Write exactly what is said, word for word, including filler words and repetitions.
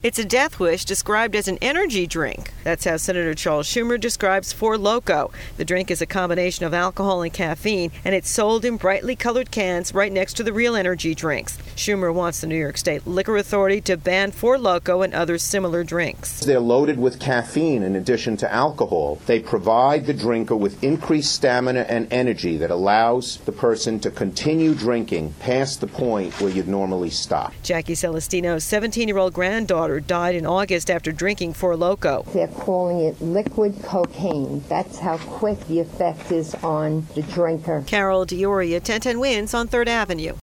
It's a death wish described as an energy drink. That's how Senator Charles Schumer describes Four Loko. The drink is a combination of alcohol and caffeine, and it's sold in brightly colored cans right next to the real energy drinks. Schumer wants the New York State Liquor Authority to ban Four Loko and other similar drinks. They're loaded with caffeine in addition to alcohol. They provide the drinker with increased stamina and energy that allows the person to continue drinking past the point where you'd normally stop. Jackie Celestino's seventeen-year-old granddaughter died in August after drinking Four Loko. They're calling it liquid cocaine. That's how quick the effect is on the drinker. Carol Dioria, ten ten Wins on third Avenue.